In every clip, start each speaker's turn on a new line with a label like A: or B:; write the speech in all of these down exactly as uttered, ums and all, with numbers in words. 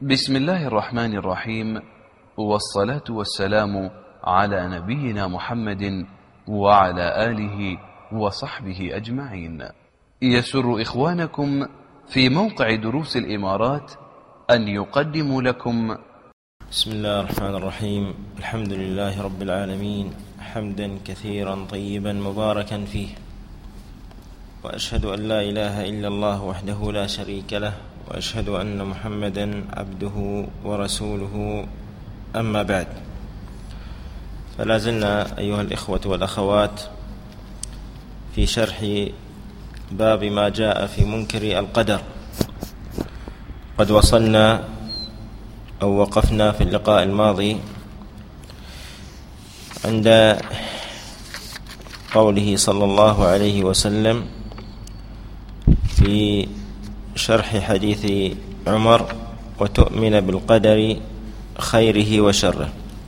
A: بسم الله الرحمن الرحيم، والصلاة والسلام على نبينا محمد وعلى آله وصحبه أجمعين. يسر إخوانكم في موقع دروس الإمارات أن يقدموا لكم
B: بسم الله الرحمن الرحيم. الحمد لله رب العالمين، حمدا كثيرا طيبا مباركا فيه، وأشهد أن لا إله إلا الله وحده لا شريك له، وأشهد أن محمدا عبده ورسوله. أما بعد، فلا زلنا أيها الإخوة والأخوات في شرح باب ما جاء في منكر القدر. قد وصلنا أو وقفنا في اللقاء الماضي عند قوله صلى الله عليه وسلم في شرح حديث عمر: وتؤمن بالقدر خيره وشره.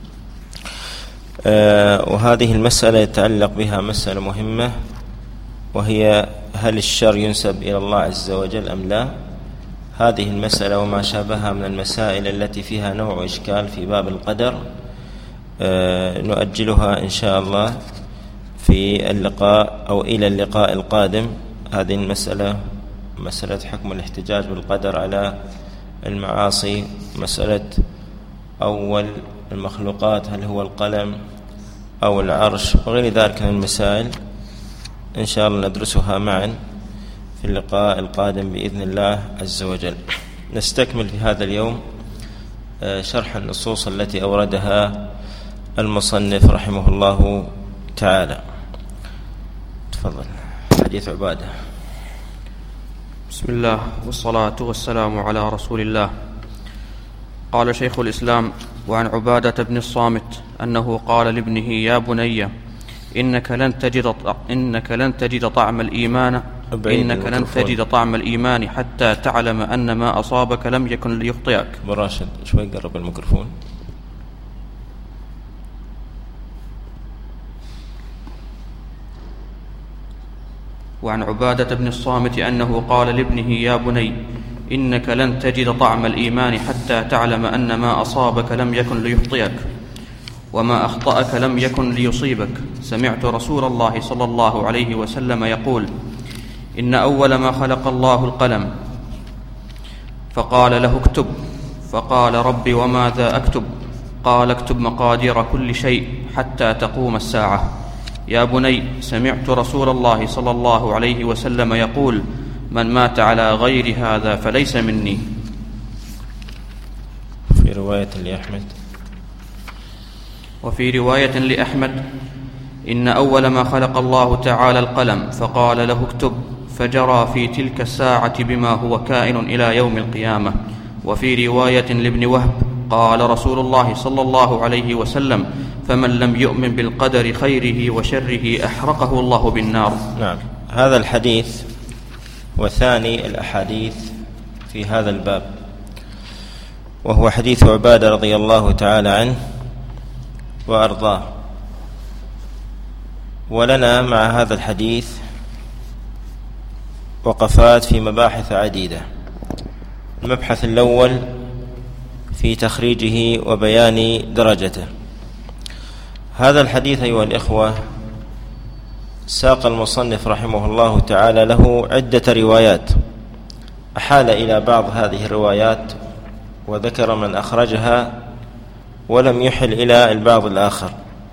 B: آه وهذه المسألة يتعلق بها مسألة مهمة، وهي هل الشر ينسب إلى الله عز وجل أم لا؟ هذه المسألة وما شابهها من المسائل التي فيها نوع إشكال في باب القدر آه نؤجلها إن شاء الله في اللقاء أو إلى اللقاء القادم. هذه المسألة مسألة حكم الاحتجاج بالقدر على المعاصي، مسألة أول المخلوقات هل هو القلم أو العرش، وغير ذلك من المسائل إن شاء الله ندرسها معا في اللقاء القادم بإذن الله عز وجل. نستكمل في هذا اليوم شرح النصوص التي أوردها المصنف رحمه الله تعالى. تفضل. حديث عبادة.
C: بسم الله والصلاة والسلام على رسول الله. قال شيخ الإسلام: وعن عبادة بن الصامت أنه قال لابنه: يا بني إنك لن تجد إنك لن تجد طعم الإيمان إنك لن تجد طعم الإيمان حتى تعلم أن ما أصابك لم يكن ليخطئك.
B: براشد شوي قرب الميكروفون.
C: وعن عبادة بن الصامت أنه قال لابنه: يا بني إنك لن تجد طعم الإيمان حتى تعلم أن ما أصابك لم يكن ليخطئك وما أخطأك لم يكن ليصيبك. سمعت رسول الله صلى الله عليه وسلم يقول: إن أول ما خلق الله القلم، فقال له: اكتب. فقال: رب وماذا أكتب؟ قال: اكتب مقادير كل شيء حتى تقوم الساعة. يا بني سمعت رسول الله صلى الله عليه وسلم يقول: من مات على غير هذا فليس مني.
B: في رواية لأحمد
C: وفي رواية لأحمد: إن أول ما خلق الله تعالى القلم، فقال له: اكتب، فجرى في تلك الساعة بما هو كائن إلى يوم القيامة. وفي رواية لابن وهب: قال رسول الله صلى الله عليه وسلم: فمن لم يؤمن بالقدر خيره وشره أحرقه الله بالنار.
B: نعم. هذا الحديث وثاني الأحاديث في هذا الباب، وهو حديث عبادة رضي الله تعالى عنه وأرضاه. ولنا مع هذا الحديث وقفات في مباحث عديدة. المبحث الأول في تخريجه وبيان درجته. هذا الحديث أيها الإخوة ساق المصنف رحمه الله تعالى له عدة روايات، أحال إلى بعض هذه الروايات وذكر من أخرجها، ولم يحل إلى البعض الآخر.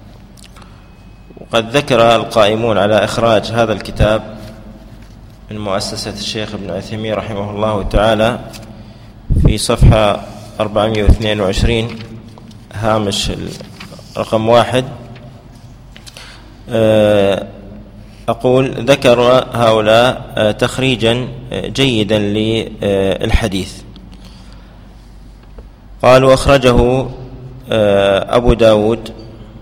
B: وقد ذكر القائمون على إخراج هذا الكتاب من مؤسسة الشيخ ابن عثيمين رحمه الله تعالى في صفحة أربعمائة واثنين وعشرين هامش رقم واحد، أقول ذكر هؤلاء تخريجا جيدا للحديث. قالوا: أخرجه أبو داود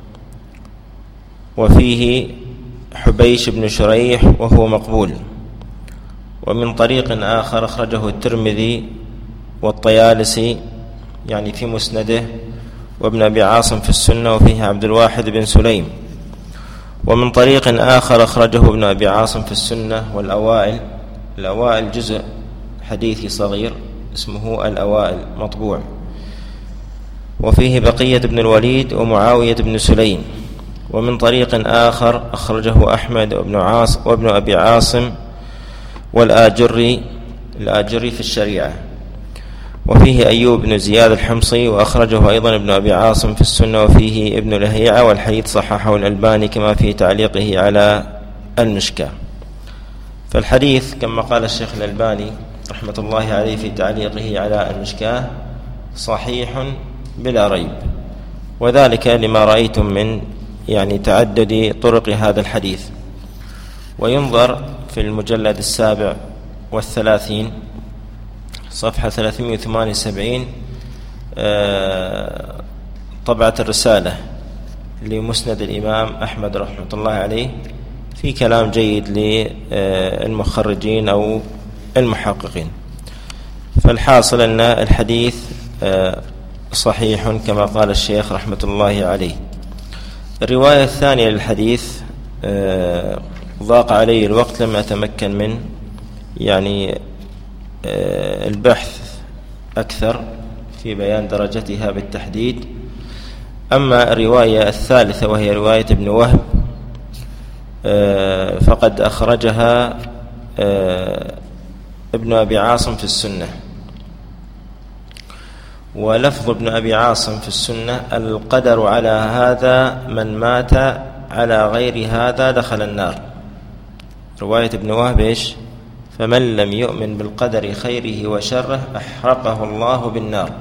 B: وفيه حبيش بن شريح وهو مقبول. ومن طريق آخر أخرجه الترمذي والطيالسي يعني في مسنده، وابن أبي عاصم في السنة، وفيه عبد الواحد بن سليم. ومن طريق آخر أخرجه ابن أبي عاصم في السنة والأوائل. الأوائل جزء حديثي صغير اسمه الأوائل مطبوع، وفيه بقية بن الوليد ومعاوية بن سليم. ومن طريق آخر أخرجه أحمد وابن, عاص وابن أبي عاصم والآجري الآجري في الشريعة. وفيه أيوب بن زياد الحمصي، وأخرجه أيضا ابن أبي عاصم في السنة. وفيه ابن لهيعة، والحديث صححه الألباني كما في تعليقه على المشكاة. فالحديث كما قال الشيخ الألباني رحمة الله عليه في تعليقه على المشكاة صحيح بلا ريب، وذلك لما رأيتم من يعني تعدد طرق هذا الحديث. وينظر في المجلد السابع والثلاثين صفحة ثلاثمائة وثمانية وسبعين طبعة الرسالة لمسند الإمام أحمد رحمة الله عليه، في كلام جيد للمخرجين أو المحققين. فالحاصل أن الحديث صحيح كما قال الشيخ رحمة الله عليه. الرواية الثانية للحديث ضاق علي الوقت لما أتمكن من يعني البحث أكثر في بيان درجتها بالتحديد. أما الرواية الثالثة وهي رواية ابن وهب فقد أخرجها ابن أبي عاصم في السنة. ولفظ ابن أبي عاصم في السنة: القدر على هذا من مات على غير هذا دخل النار. رواية ابن وهب إيش؟ فمن لم يؤمن بالقدر خيره وشره أحرقه الله بالنار.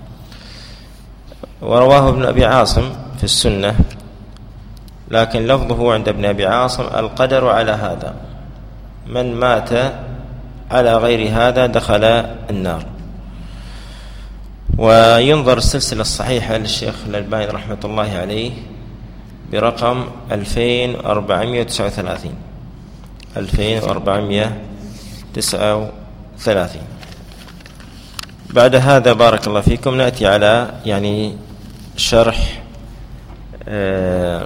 B: ورواه ابن أبي عاصم في السنة، لكن لفظه عند ابن أبي عاصم: القدر على هذا من مات على غير هذا دخل النار. وينظر السلسلة الصحيحة للشيخ الألباني رحمة الله عليه برقم ألفين وأربعمائة وتسعة وثلاثين ألفين وأربعمائة وتسعة وثلاثين. بعد هذا بارك الله فيكم نأتي على يعني شرح آه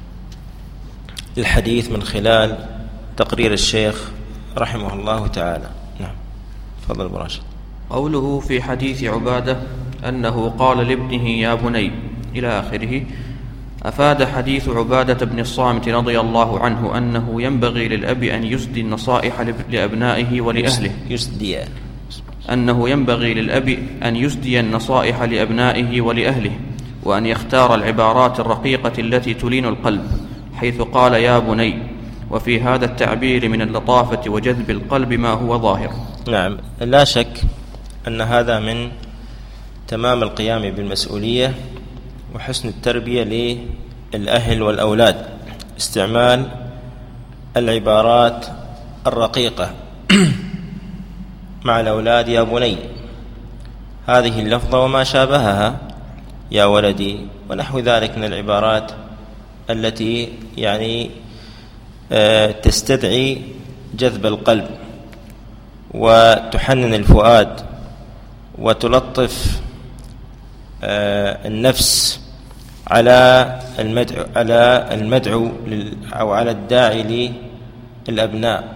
B: الحديث من خلال تقرير الشيخ رحمه الله تعالى. نعم، تفضل براشد.
C: قوله في حديث عبادة أنه قال لابنه يا بني إلى آخره، أفاد حديث عبادة بن الصامت رضي الله عنه أنه ينبغي للأب أن يسدي النصائح لأبنائه ولأهله
B: يسدي
C: أنه ينبغي للأب أن يسدي النصائح لأبنائه ولأهله، وأن يختار العبارات الرقيقة التي تلين القلب، حيث قال يا بني، وفي هذا التعبير من اللطافة وجذب القلب ما هو ظاهر.
B: نعم، لا شك أن هذا من تمام القيام بالمسؤولية وحسن التربية للأهل والأولاد، استعمال العبارات الرقيقة مع الأولاد. يا بني، هذه اللفظة وما شابهها، يا ولدي، ونحو ذلك من العبارات التي يعني تستدعي جذب القلب وتحنن الفؤاد وتلطف النفس على المدعو على المدعو أو على الداعي للأبناء.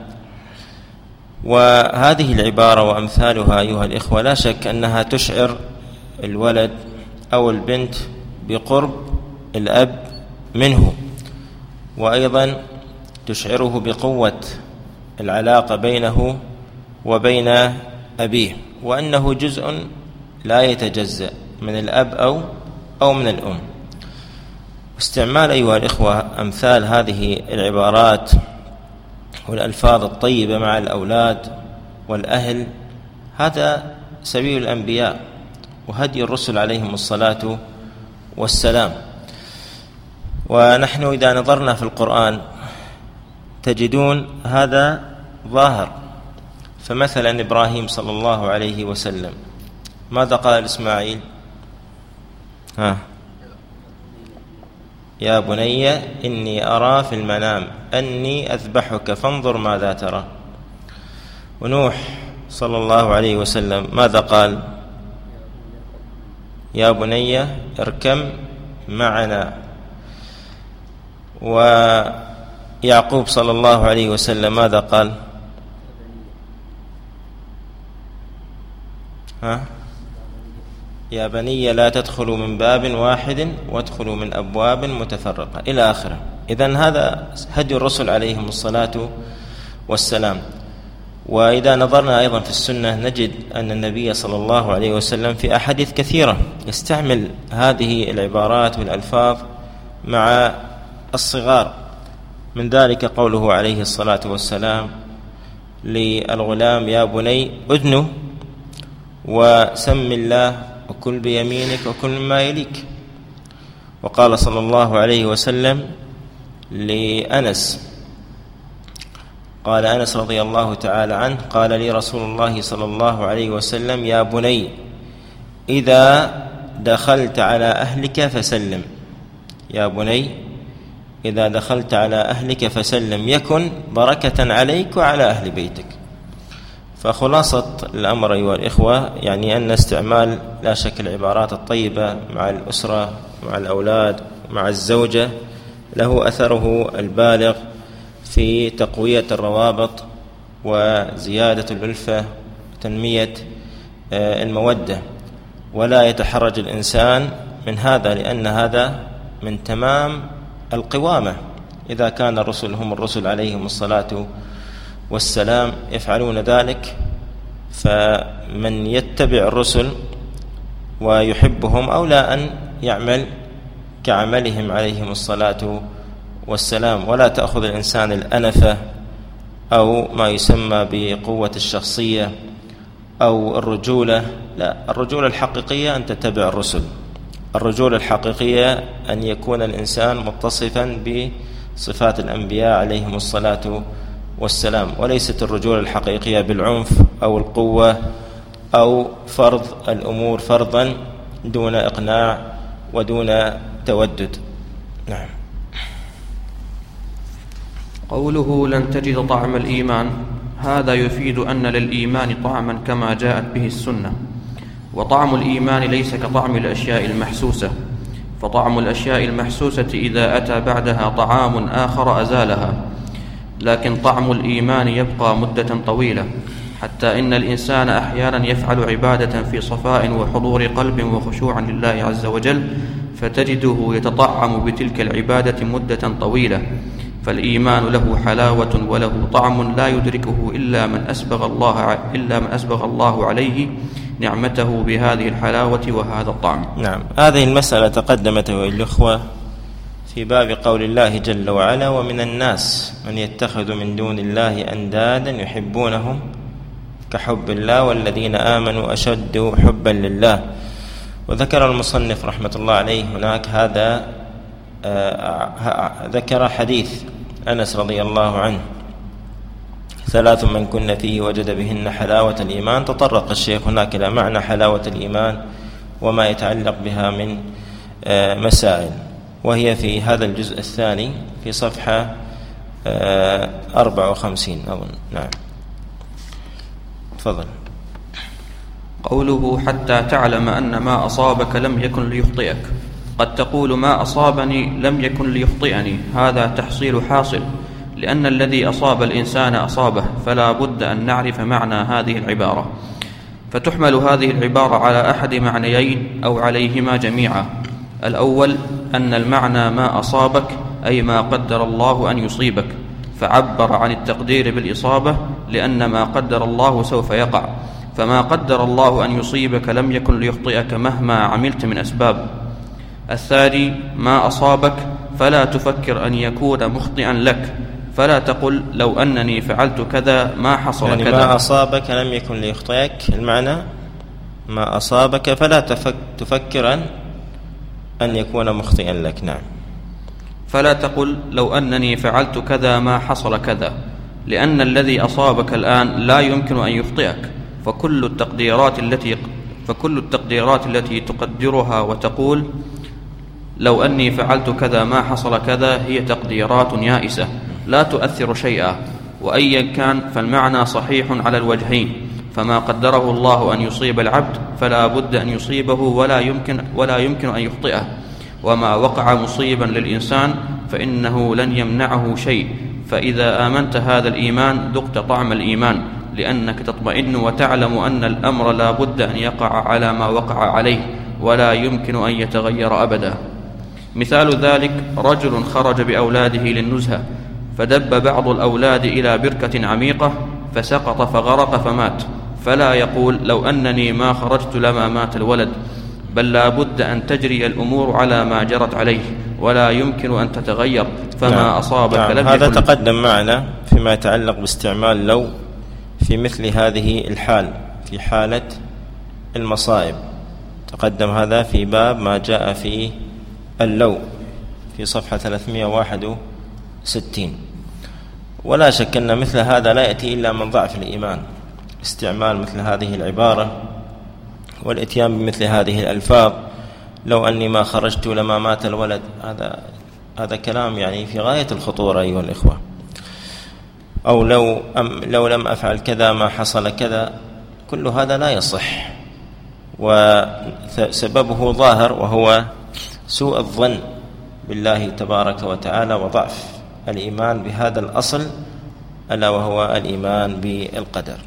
B: وهذه العبارة وأمثالها أيها الإخوة لا شك أنها تشعر الولد أو البنت بقرب الأب منه، وأيضا تشعره بقوة العلاقة بينه وبين أبيه، وأنه جزء لا يتجزأ من الأب أو أو من الأم. استعمال أيها الإخوة أمثال هذه العبارات والألفاظ الطيبة مع الأولاد والأهل هذا سبيل الأنبياء وهدي الرسل عليهم الصلاة والسلام. ونحن إذا نظرنا في القرآن تجدون هذا ظاهر. فمثلا إبراهيم صلى الله عليه وسلم ماذا قال إسماعيل؟ ها يا بني إني أرى في المنام أني أذبحك فانظر ماذا ترى. ونوح صلى الله عليه وسلم ماذا قال؟ يا بني اركم معنا. ويعقوب صلى الله عليه وسلم ماذا قال؟ ها يا بني لا تدخلوا من باب واحد وادخلوا من أبواب متفرقة إلى آخره. إذن هذا هدي الرسل عليهم الصلاة والسلام. وإذا نظرنا أيضا في السنة نجد أن النبي صلى الله عليه وسلم في أحاديث كثيرة يستعمل هذه العبارات والألفاظ مع الصغار. من ذلك قوله عليه الصلاة والسلام للغلام يا بني أدنو وسم الله وكل بيمينك وكل مما يليك. وقال صلى الله عليه وسلم لأنس قال أنس رضي الله تعالى عنه قال لي رسول الله صلى الله عليه وسلم يا بني إذا دخلت على أهلك فسلم، يا بني إذا دخلت على أهلك فسلم يكن بركة عليك وعلى أهل بيتك. فخلاصة الأمر أيها الإخوة يعني أن استعمال لا شك العبارات الطيبة مع الأسرة مع الأولاد مع الزوجة له أثره البالغ في تقوية الروابط وزيادة الألفة وتنمية المودة، ولا يتحرج الإنسان من هذا لأن هذا من تمام القوامة. إذا كان الرسل هم الرسل عليهم الصلاة والسلام يفعلون ذلك، فمن يتبع الرسل ويحبهم أولى أن يعمل كعملهم عليهم الصلاة والسلام. ولا تأخذ الإنسان الأنفة أو ما يسمى بقوة الشخصية أو الرجولة، لا، الرجولة الحقيقية أن تتبع الرسل. الرجولة الحقيقية أن يكون الإنسان متصفا بصفات الأنبياء عليهم الصلاة والسلام، وليست الرجولة الحقيقية بالعنف أو القوة أو فرض الأمور فرضا دون إقناع ودون تودد. نعم.
C: قوله لن تجد طعم الإيمان، هذا يفيد أن للإيمان طعما كما جاءت به السنة، وطعم الإيمان ليس كطعم الأشياء المحسوسة، فطعم الأشياء المحسوسة إذا أتى بعدها طعام آخر أزالها، لكن طعم الإيمان يبقى مدة طويلة، حتى إن الإنسان أحيانا يفعل عبادة في صفاء وحضور قلب وخشوع لله عز وجل فتجده يتطعم بتلك العبادة مدة طويلة، فالإيمان له حلاوة وله طعم لا يدركه إلا من أسبغ الله إلا من أسبغ الله عليه نعمته بهذه الحلاوة وهذا الطعم.
B: نعم، هذه المسألة تقدمت أيها الأخوة في باب قول الله جل وعلا ومن الناس من يتخذ من دون الله أندادا يحبونهم كحب الله والذين آمنوا أشد حبا لله. وذكر المصنف رحمة الله عليه هناك هذا آه ذكر حديث أنس رضي الله عنه ثلاث من كن فيه وجد بهن حلاوة الإيمان. تطرق الشيخ هناك إلى معنى حلاوة الإيمان وما يتعلق بها من آه مسائل، وهي في هذا الجزء الثاني في صفحة آه أربعة وخمسين أظن. نعم، تفضل.
C: قوله حتى تعلم أن ما أصابك لم يكن ليخطئك. قد تقول ما أصابني لم يكن ليخطئني، هذا تحصيل حاصل، لأن الذي أصاب الإنسان أصابه، فلا بد أن نعرف معنى هذه العبارة. فتحمل هذه العبارة على أحد معنيين أو عليهما جميعا. الأول أن المعنى ما أصابك أي ما قدر الله أن يصيبك، فعبر عن التقدير بالإصابة لأن ما قدر الله سوف يقع، فما قدر الله أن يصيبك لم يكن ليخطئك مهما عملت من أسباب. الثاني ما أصابك فلا تفكر أن يكون مخطئا لك، فلا تقل لو أنني فعلت كذا ما حصل
B: يعني
C: كذا.
B: ما أصابك لم يكن ليخطئك، المعنى ما أصابك فلا تفكر أن أن يكون مخطئا لك. نعم.
C: فلا تقل لو أنني فعلت كذا ما حصل كذا، لأن الذي أصابك الآن لا يمكن أن يخطئك، فكل التقديرات التي فكل التقديرات التي تقدرها وتقول لو أني فعلت كذا ما حصل كذا هي تقديرات يائسة لا تؤثر شيئا، وأيا كان فالمعنى صحيح على الوجهين، فما قدره الله أن يصيب العبد فلا بد أن يصيبه ولا يمكن ولا يمكن أن يخطئه، وما وقع مصيبا للإنسان فإنه لن يمنعه شيء. فإذا آمنت هذا الإيمان ذقت طعم الإيمان، لأنك تطمئن وتعلم أن الأمر لا بد أن يقع على ما وقع عليه ولا يمكن أن يتغير أبدا. مثال ذلك رجل خرج بأولاده للنزهة، فدب بعض الأولاد إلى بركة عميقة فسقط فغرق فمات، فلا يقول لو أنني ما خرجت لما مات الولد، بل لا بد أن تجري الأمور على ما جرت عليه ولا يمكن أن تتغير، فما نعم. أصابك نعم. لم
B: هذا تقدم معنا فيما يتعلق باستعمال لو في مثل هذه الحال، في حالة المصائب. تقدم هذا في باب ما جاء في اللو في صفحة ثلاثمائة وواحد وستين. ولا شك أن مثل هذا لا يأتي إلا من ضعف الإيمان، استعمال مثل هذه العبارة والإتيان بمثل هذه الألفاظ، لو أني ما خرجت لما مات الولد. هذا هذا كلام يعني في غاية الخطورة أيها الإخوة. أو لو أم لو لم أفعل كذا ما حصل كذا، كل هذا لا يصح، وسببه ظاهر وهو سوء الظن بالله تبارك وتعالى وضعف الإيمان بهذا الأصل، ألا وهو الإيمان بالقدر.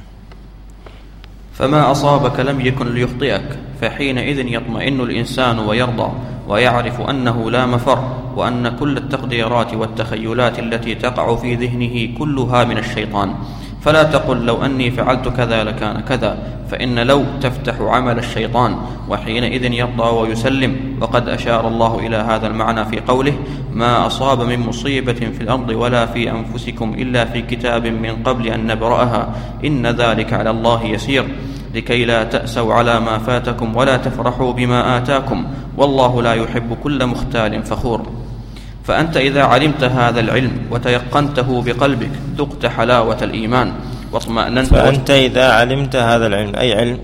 C: فما أصابك لم يكن ليخطئك، فحينئذ يطمئن الإنسان ويرضى ويعرف أنه لا مفر، وأن كل التقديرات والتخيلات التي تقع في ذهنه كلها من الشيطان. فلا تقل لو أني فعلت كذا لكان كذا، فإن لو تفتح عمل الشيطان، وحينئذ يرضى ويسلم. وقد أشار الله إلى هذا المعنى في قوله: ما أصاب من مصيبة في الأرض ولا في أنفسكم إلا في كتاب من قبل أن نبرأها إن ذلك على الله يسير، لكي لا تأسوا على ما فاتكم ولا تفرحوا بما آتاكم، والله لا يحب كل مختال فخور. فأنت إذا علمت هذا العلم وتيقنته بقلبك ذقت حلاوة الإيمان واطمأننت.
B: فأنت إذا علمت هذا العلم، أي علم؟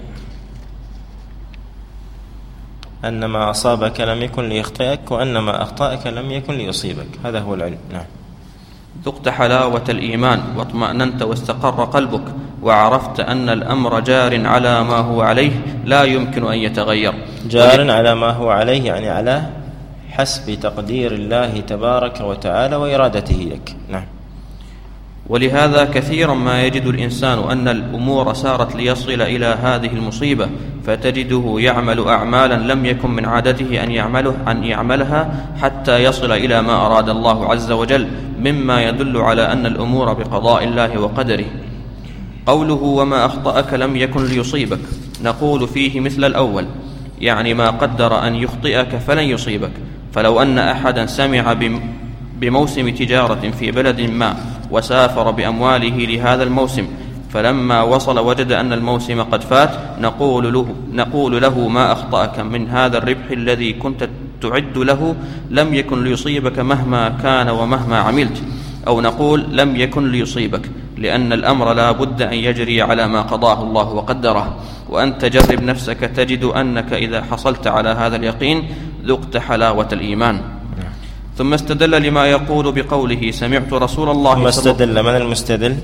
B: أن ما أصابك لم يكن ليخطئك، وأن ما أخطأك لم يكن ليصيبك، هذا هو العلم. نعم.
C: ذقت حلاوة الإيمان واطمأننت واستقر قلبك، وعرفت أن الأمر جار على ما هو عليه لا يمكن أن يتغير.
B: جار على ما هو عليه يعني على حسب تقدير الله تبارك وتعالى وإرادته لك. نعم.
C: ولهذا كثيرا ما يجد الإنسان أن الأمور سارت ليصل إلى هذه المصيبة، فتجده يعمل أعمالا لم يكن من عادته أن يعمله أن يعملها حتى يصل إلى ما أراد الله عز وجل، مما يدل على أن الأمور بقضاء الله وقدره. قوله وما أخطأك لم يكن ليصيبك، نقول فيه مثل الأول، يعني ما قدر أن يخطئك فلن يصيبك. فلو أن أحدا سمع بموسم تجارة في بلد ما وسافر بأمواله لهذا الموسم، فلما وصل وجد أن الموسم قد فات، نقول له, نقول له ما أخطأك من هذا الربح الذي كنت تعد له لم يكن ليصيبك مهما كان ومهما عملت، أو نقول لم يكن ليصيبك، لأن الأمر لا بد أن يجري على ما قضاه الله وقدره. وأنت جرب نفسك تجد أنك إذا حصلت على هذا اليقين ذقت حلاوة الإيمان. ثم استدل لما يقول بقوله سمعت رسول الله.
B: ثم استدل، من المستدل؟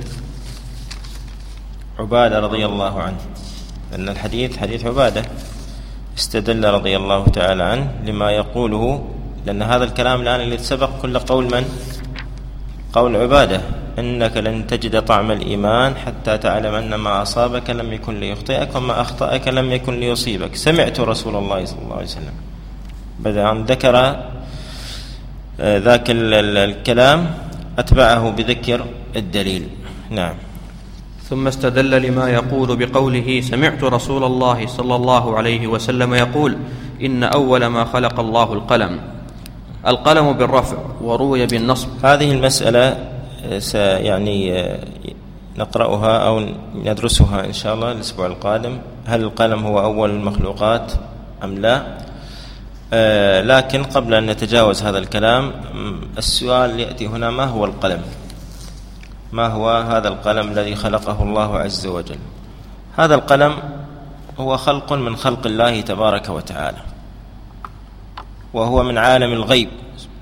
B: عبادة رضي الله عنه، أن الحديث حديث عبادة، استدل رضي الله تعالى عنه لما يقوله، لأن هذا الكلام الآن اللي سبق كل قول من؟ قول عبادة، إنك لن تجد طعم الإيمان حتى تعلم أن ما أصابك لم يكن ليخطئك وما أخطأك لم يكن ليصيبك. سمعت رسول الله صلى الله عليه وسلم، بدأ أن ذكر ذاك الكلام أتبعه بذكر الدليل. نعم.
C: ثم استدل لما يقول بقوله سمعت رسول الله صلى الله عليه وسلم يقول إن أول ما خلق الله القلم، القلم بالرفع وروي بالنصب.
B: هذه المسألة يعني نقرأها أو ندرسها إن شاء الله الأسبوع القادم، هل القلم هو أول المخلوقات أم لا؟ آه لكن قبل أن نتجاوز هذا الكلام، السؤال يأتي هنا: ما هو القلم؟ ما هو هذا القلم الذي خلقه الله عز وجل؟ هذا القلم هو خلق من خلق الله تبارك وتعالى، وهو من عالم الغيب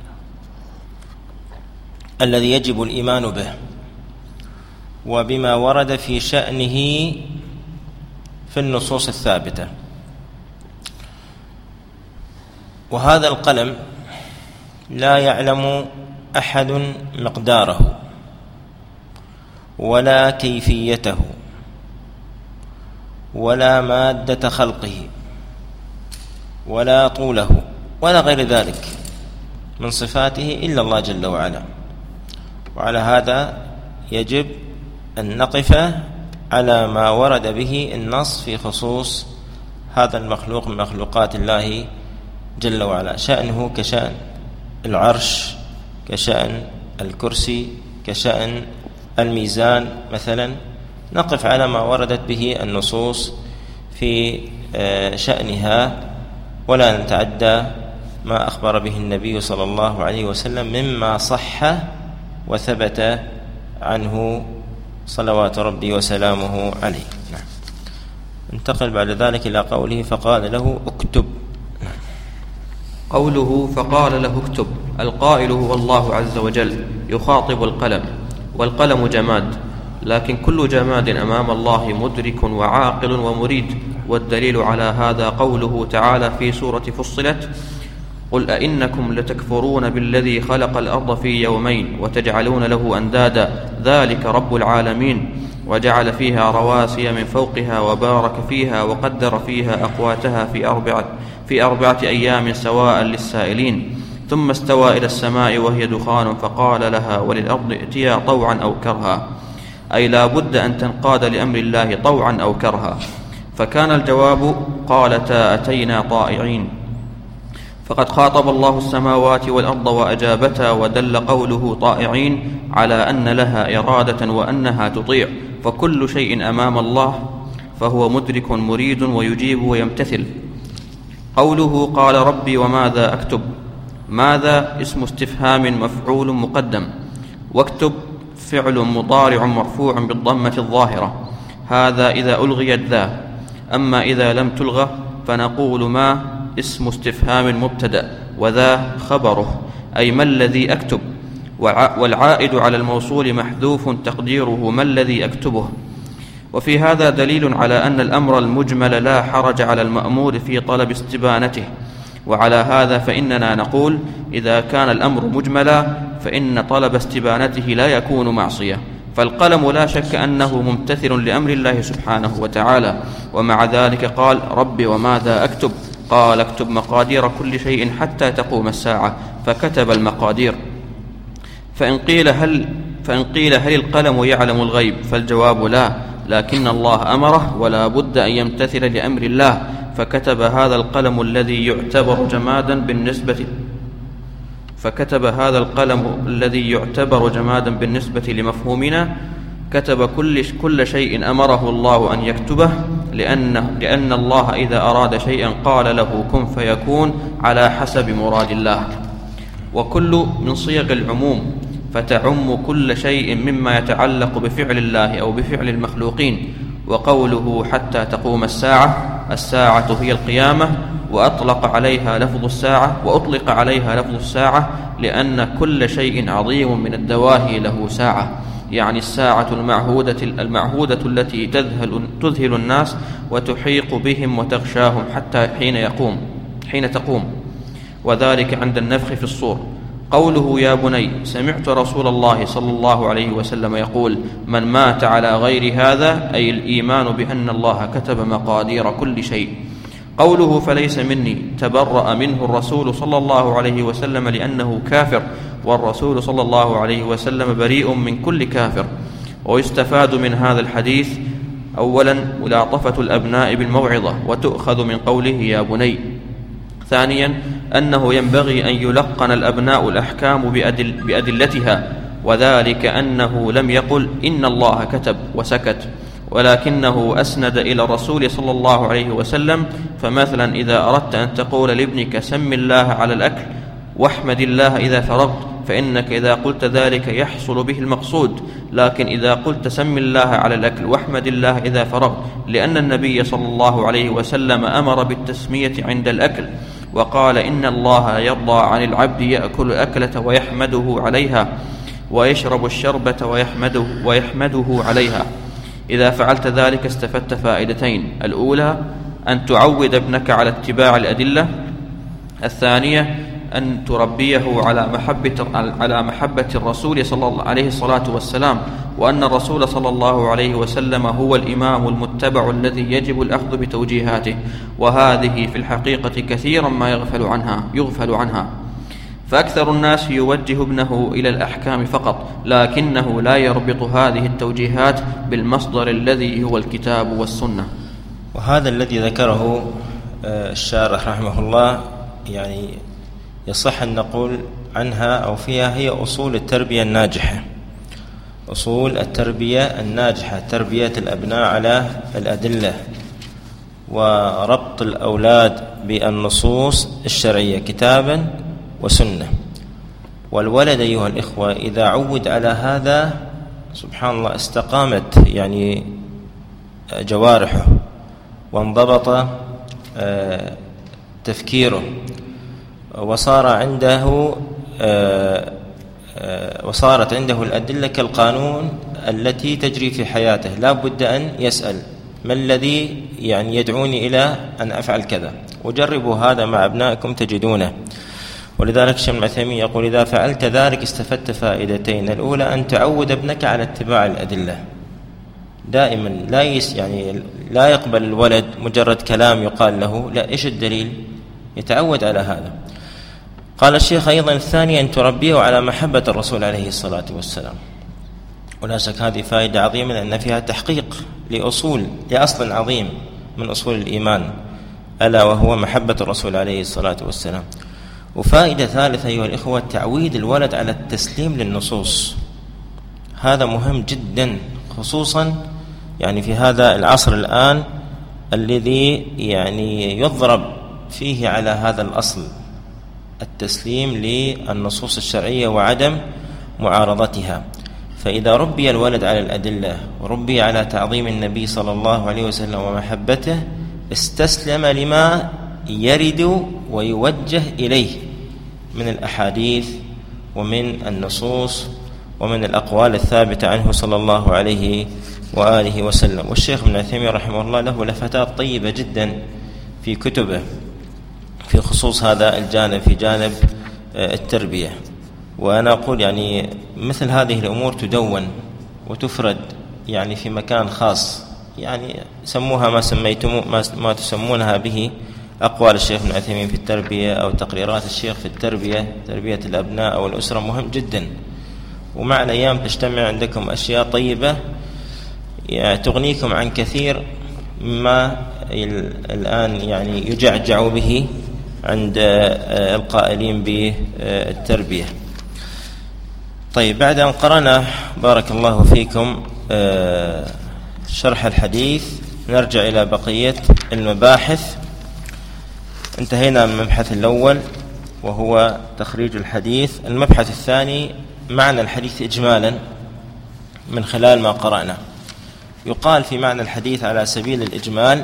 B: الذي يجب الإيمان به وبما ورد في شأنه في النصوص الثابتة. وهذا القلم لا يعلم أحد مقداره ولا كيفيته ولا مادة خلقه ولا طوله ولا غير ذلك من صفاته إلا الله جل وعلا. وعلى هذا يجب أن نقف على ما ورد به النص في خصوص هذا المخلوق من مخلوقات الله جل وعلا، شأنه كشأن العرش، كشأن الكرسي، كشأن الميزان مثلا، نقف على ما وردت به النصوص في شأنها، ولا نتعدى ما أخبر به النبي صلى الله عليه وسلم مما صح وثبت عنه صلوات ربي وسلامه عليه. نعم. انتقل بعد ذلك إلى قوله فقال له اكتب.
C: قوله فقال له اكتب، القائل هو الله عز وجل يخاطب القلم، والقلم جماد، لكن كل جماد أمام الله مدرك وعاقل ومريد. والدليل على هذا قوله تعالى في سورة فصلت: قل أئنكم لتكفرون بالذي خلق الأرض في يومين وتجعلون له أندادا ذلك رب العالمين وجعل فيها رواسي من فوقها وبارك فيها وقدر فيها أقواتها في أربعة, في أربعة أيام سواء للسائلين ثم استوى إلى السماء وهي دخان فقال لها وللأرض ائتيا طوعا أو كرها، أي لا بد أن تنقاد لأمر الله طوعا أو كرها. فكان الجواب قالتا أتينا طائعين، فقد خاطب الله السماوات والأرض وأجابتا، ودل قوله طائعين على أن لها إرادة وأنها تطيع، فكل شيء أمام الله فهو مدرك مريد ويجيب ويمتثل. قوله قال ربي وماذا أكتب، ماذا اسم استفهام مفعول مقدم، واكتب فعل مضارع مرفوع بالضمة الظاهرة، هذا إذا ألغيت ذا. أما إذا لم تلغى فنقول ما اسم استفهام مبتدأ وذا خبره، أي ما الذي أكتب، والعائد على الموصول محذوف تقديره ما الذي أكتبه. وفي هذا دليل على أن الأمر المجمل لا حرج على المأمور في طلب استبانته. وعلى هذا فإننا نقول إذا كان الأمر مجملا فإن طلب استبانته لا يكون معصية، فالقلم لا شك أنه ممتثل لأمر الله سبحانه وتعالى. ومع ذلك قال ربي وماذا أكتب، قال اكتب مقادير كل شيء حتى تقوم الساعة، فكتب المقادير. فإن قيل هل, فإن قيل هل القلم يعلم الغيب، فالجواب لا، لكن الله أمره ولا بد أن يمتثل لأمر الله، فكتب هذا القلم الذي يعتبر جمادا بالنسبة فكتب هذا القلم الذي يعتبر جمادا بالنسبة لمفهومنا، كتب كل, كل شيء أمره الله أن يكتبه، لأن, لأن الله إذا أراد شيئا قال له كن فيكون على حسب مراد الله. وكل من صيغ العموم فتعم كل شيء مما يتعلق بفعل الله أو بفعل المخلوقين. وقوله حتى تقوم الساعة، الساعة هي القيامة، وأطلق عليها لفظ الساعة وأطلق عليها لفظ الساعة لأن كل شيء عظيم من الدواهي له ساعة، يعني الساعة المعهودة, المعهودة التي تذهل, تذهل الناس وتحيق بهم وتغشاهم حتى حين يقوم حين تقوم، وذلك عند النفخ في الصور. قوله يا بني، سمعت رسول الله صلى الله عليه وسلم يقول من مات على غير هذا، أي الإيمان بأن الله كتب مقادير كل شيء. قوله فليس مني، تبرأ منه الرسول صلى الله عليه وسلم لأنه كافر، والرسول صلى الله عليه وسلم بريء من كل كافر. ويستفاد من هذا الحديث أولا ملاطفة الأبناء بالموعظة وتؤخذ من قوله يا بني. ثانيا أنه ينبغي أن يلقن الأبناء الأحكام بأدل بأدلتها، وذلك أنه لم يقل إن الله كتب وسكت، ولكنه أسند إلى الرسول صلى الله عليه وسلم. فمثلا إذا أردت أن تقول لابنك سم الله على الأكل واحمد الله إذا فرغت، فإنك إذا قلت ذلك يحصل به المقصود، لكن إذا قلت سم الله على الأكل واحمد الله إذا فرغت، لأن النبي صلى الله عليه وسلم أمر بالتسمية عند الأكل، وقال إن الله يرضى عن العبد يأكل الأكلة ويحمده عليها، ويشرب الشربة ويحمده, ويحمده عليها. إذا فعلت ذلك استفدت فائدتين: الأولى أن تعود ابنك على اتباع الأدلة، الثانية أن تربيه على محبة على محبة الرسول صلى الله عليه الصلاة والسلام، وأن الرسول صلى الله عليه وسلم هو الإمام المتبع الذي يجب الأخذ بتوجيهاته، وهذه في الحقيقة كثيرا ما يغفل عنها يغفل عنها فأكثر الناس يوجه ابنه إلى الأحكام فقط، لكنه لا يربط هذه التوجيهات بالمصدر الذي هو الكتاب والسنة.
B: وهذا الذي ذكره الشارح رحمه الله يعني يصح أن نقول عنها أو فيها هي أصول التربية الناجحة، أصول التربية الناجحة، تربية الأبناء على الأدلة وربط الأولاد بالنصوص الشرعية كتابا وسنة. والولد أيها الإخوة إذا عود على هذا سبحان الله استقامت يعني جوارحه وانضبط تفكيره وصار عنده وصارت عنده الأدلة كالقانون التي تجري في حياته، لا بد أن يسأل ما الذي يعني يدعوني إلى أن أفعل كذا، وجربوا هذا مع أبنائكم تجدونه. ولذلك الشيخ ابن عثيمين يقول إذا فعلت ذلك استفدت فائدتين: الأولى أن تعود ابنك على اتباع الأدلة دائما، لا يس يعني لا يقبل الولد مجرد كلام يقال له، لا، إيش الدليل؟ يتعود على هذا. قال الشيخ أيضا الثاني أن تربيه على محبة الرسول عليه الصلاة والسلام، ولا شك هذه فائدة عظيمة لأن فيها تحقيق لأصول لأصل عظيم من أصول الإيمان، ألا وهو محبة الرسول عليه الصلاة والسلام. وفائدة ثالثة أيها الإخوة تعويد الولد على التسليم للنصوص، هذا مهم جدا خصوصا يعني في هذا العصر الآن الذي يعني يضرب فيه على هذا الأصل، التسليم للنصوص الشرعية وعدم معارضتها. فإذا ربي الولد على الأدلة وربي على تعظيم النبي صلى الله عليه وسلم ومحبته استسلم لما يرد ويوجه إليه من الأحاديث ومن النصوص ومن الأقوال الثابتة عنه صلى الله عليه وآله وسلم. والشيخ ابن عثيمين رحمه الله له لفتات طيبة جدا في كتبه في خصوص هذا الجانب، في جانب التربية. وأنا أقول يعني مثل هذه الأمور تدون وتفرد يعني في مكان خاص، يعني سموها ما سميتم ما تسمونها به أقوال الشيخ ابن عثيمين في التربية أو تقريرات الشيخ في التربية، تربية الأبناء أو الأسرة، مهم جدا. ومع الأيام تجتمع عندكم أشياء طيبة يعني تغنيكم عن كثير مما الآن يعني يجعجع به عند القائلين بالتربية. طيب، بعد أن قرأنا بارك الله فيكم شرح الحديث نرجع إلى بقية المباحث. انتهينا من المبحث الأول وهو تخريج الحديث. المبحث الثاني معنى الحديث إجمالا من خلال ما قرأنا. يقال في معنى الحديث على سبيل الإجمال،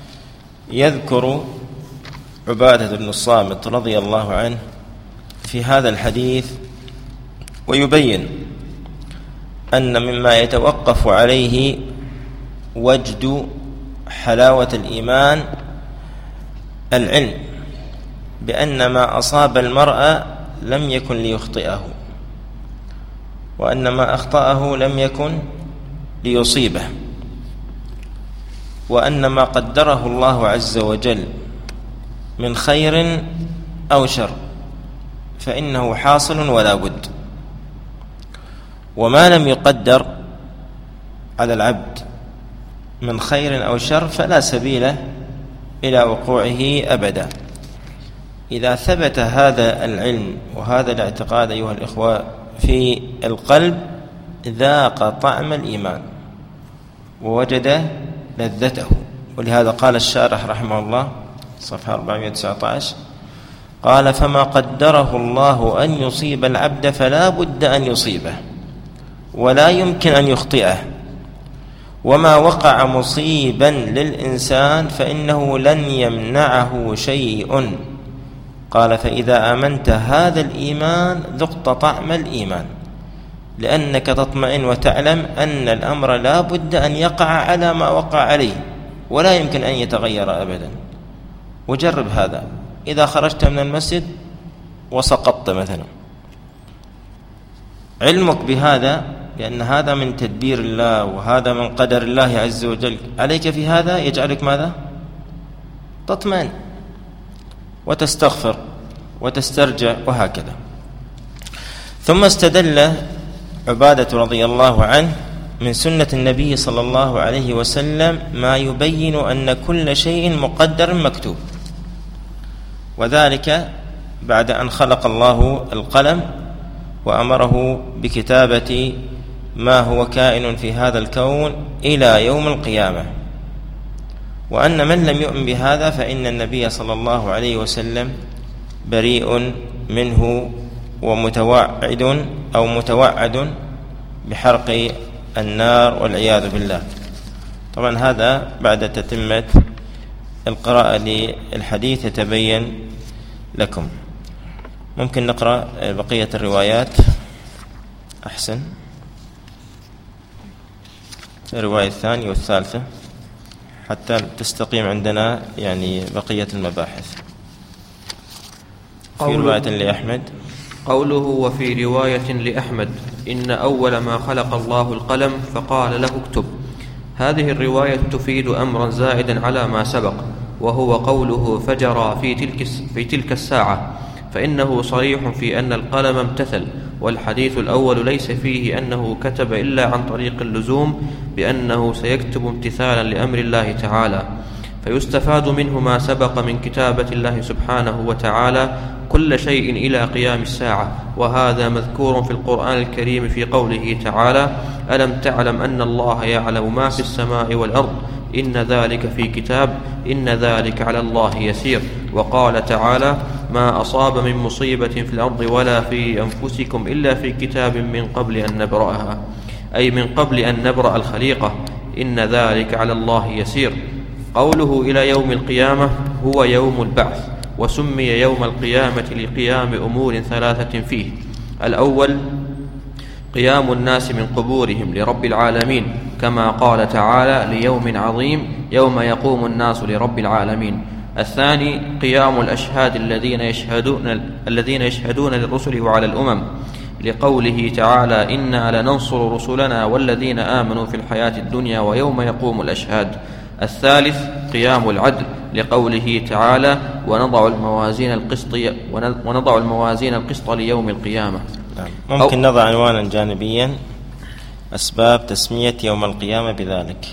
B: يذكر عبادة بن الصامت رضي الله عنه في هذا الحديث ويبين أن مما يتوقف عليه وجد حلاوة الإيمان العلم بأن ما أصاب المرء لم يكن ليخطئه، وأن ما أخطأه لم يكن ليصيبه، وأن ما قدره الله عز وجل من خير أو شر فإنه حاصل ولا بد، وما لم يقدر على العبد من خير أو شر فلا سبيل إلى وقوعه أبدا. إذا ثبت هذا العلم وهذا الاعتقاد أيها الإخوة في القلب ذاق طعم الإيمان ووجد لذته. ولهذا قال الشارح رحمه الله صفحة أربعمائة وتسعة عشر قال: فما قدره الله أن يصيب العبد فلا بد أن يصيبه ولا يمكن أن يخطئه، وما وقع مصيبا للإنسان فإنه لن يمنعه شيء. قال: فإذا آمنت هذا الإيمان ذقت طعم الإيمان، لأنك تطمئن وتعلم أن الأمر لا بد أن يقع على ما وقع عليه ولا يمكن أن يتغير أبدا. وجرب هذا، إذا خرجت من المسجد وسقطت مثلا، علمك بهذا لأن هذا من تدبير الله وهذا من قدر الله عز وجل عليك في هذا يجعلك ماذا؟ تطمئن وتستغفر وتسترجع وهكذا. ثم استدل عبادة رضي الله عنه من سنة النبي صلى الله عليه وسلم ما يبين أن كل شيء مقدر مكتوب، وذلك بعد أن خلق الله القلم وأمره بكتابة ما هو كائن في هذا الكون إلى يوم القيامة، وأن من لم يؤمن بهذا فإن النبي صلى الله عليه وسلم بريء منه ومتوعد أو متوعد بحرق النار والعياذ بالله. طبعا هذا بعد تتمة القراءة للحديث يتبين لكم. ممكن نقرأ بقية الروايات أحسن، الرواية الثانية والثالثة حتى تستقيم عندنا يعني بقية المباحث. في رواية لأحمد
C: قوله وفي رواية لأحمد إن أول ما خلق الله القلم فقال له اكتب. هذه الرواية تفيد أمرا زائدا على ما سبق، وهو قوله فجرى في تلك, في تلك الساعة، فإنه صريح في أن القلم امتثل، والحديث الأول ليس فيه أنه كتب إلا عن طريق اللزوم بأنه سيكتب امتثالا لأمر الله تعالى، فيستفاد منه ما سبق من كتابة الله سبحانه وتعالى كل شيء إلى قيام الساعة، وهذا مذكور في القرآن الكريم في قوله تعالى ألم تعلم أن الله يعلم ما في السماء والأرض إن ذلك في كتاب إن ذلك على الله يسير. وقال تعالى ما أصاب من مصيبة في الأرض ولا في أنفسكم إلا في كتاب من قبل أن نبرأها، أي من قبل أن نبرأ الخليقة، إن ذلك على الله يسير. قوله إلى يوم القيامة هو يوم البعث، وسمي يوم القيامة لقيام أمور ثلاثة فيه: الأول قيام الناس من قبورهم لرب العالمين كما قال تعالى ليوم عظيم يوم يقوم الناس لرب العالمين. الثاني قيام الأشهاد الذين يشهدون, الذين يشهدون للرسل وعلى الأمم لقوله تعالى إنا لننصر رسلنا والذين آمنوا في الحياة الدنيا ويوم يقوم الأشهاد. الثالث قيام العدل لقوله تعالى ونضع الموازين القسط ونضع الموازين القسط ليوم القيامة.
B: ممكن نضع عنوانا جانبيا أسباب تسمية يوم القيامة بذلك.